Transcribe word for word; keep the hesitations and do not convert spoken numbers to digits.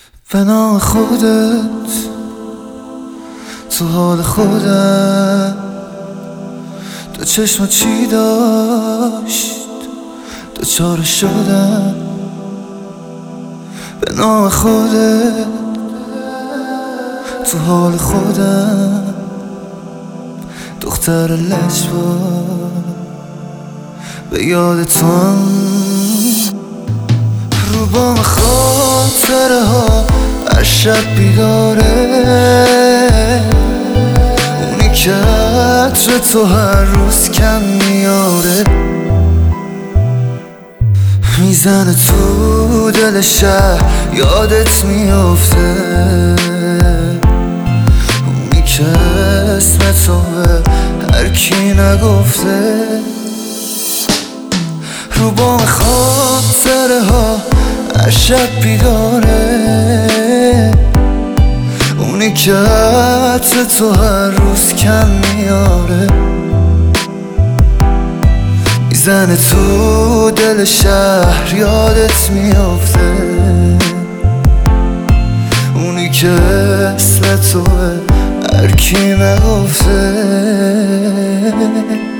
به نام خودت تو حال خودم دو چشم چی داشت دو چاره شدم. به نام خودت تو حال خودم دختر لجبا به یاد تو هم رو بام خاطره ها هر شب بیداره، اونی که عطر تو هر روز کم میاره، میزنه تو دل شهر یادت میافته، اونی که اسم تو به هر کی نگفته. رو بام خاطره ها هر شب بیداره، اونی که عطر تو هر روز کم میاره، میزنه تو دل شهر یادت میافته، اونی که اسم تو هر کی نگفته.